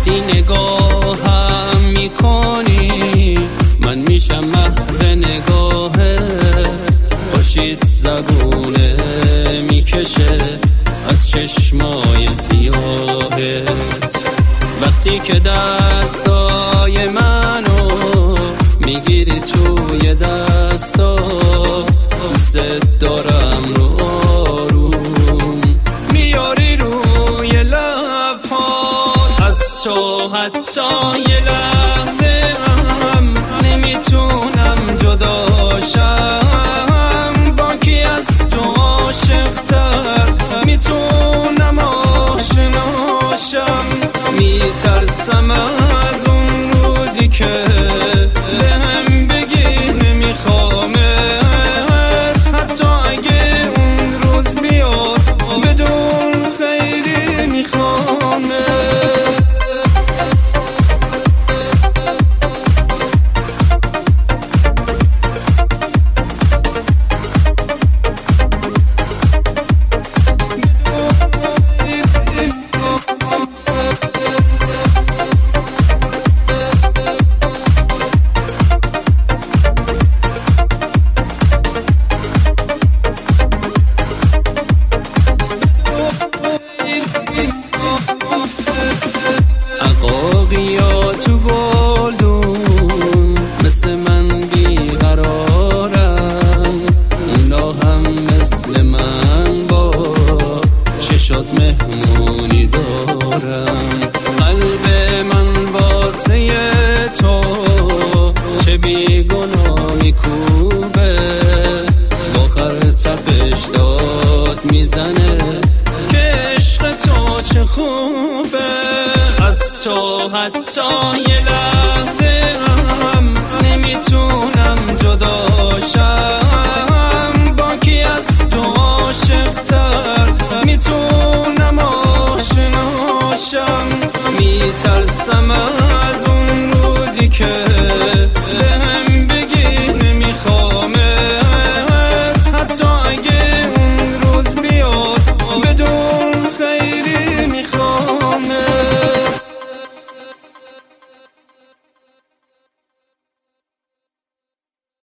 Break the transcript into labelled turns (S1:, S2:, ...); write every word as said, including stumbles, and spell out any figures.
S1: وقتی نگاهم میکنی من میشم محو نگاهه. خورشید زبونه میکشه از چشمای سیاهت. وقتی که دستای منو میگیری توی دستات، دوست دارم رو آروم میاری روی لبات. از تو حتی یه لحظه هم نمیتونم جداشم. با کی از تو عاشق‌تر میتونم آشناشم. میترسم از اون روزی که بهم بگی نمیخوامت، حتی اگه اون روز بیاد بدون خیلی میخوامت. عقاقیا تو گلدون مثل من بیقرارن، اونا هم مثل من با چشات مهمونی دارن. قلب من واسه تو چه بیگناه میکوبه، با خرطقش داد میزنه که عشق تو چه خوبه. از تو حتی یه لحظه هم نمیتونم جداشم. با کی از تو عاشق‌تر میتونم آشناشم. میترسم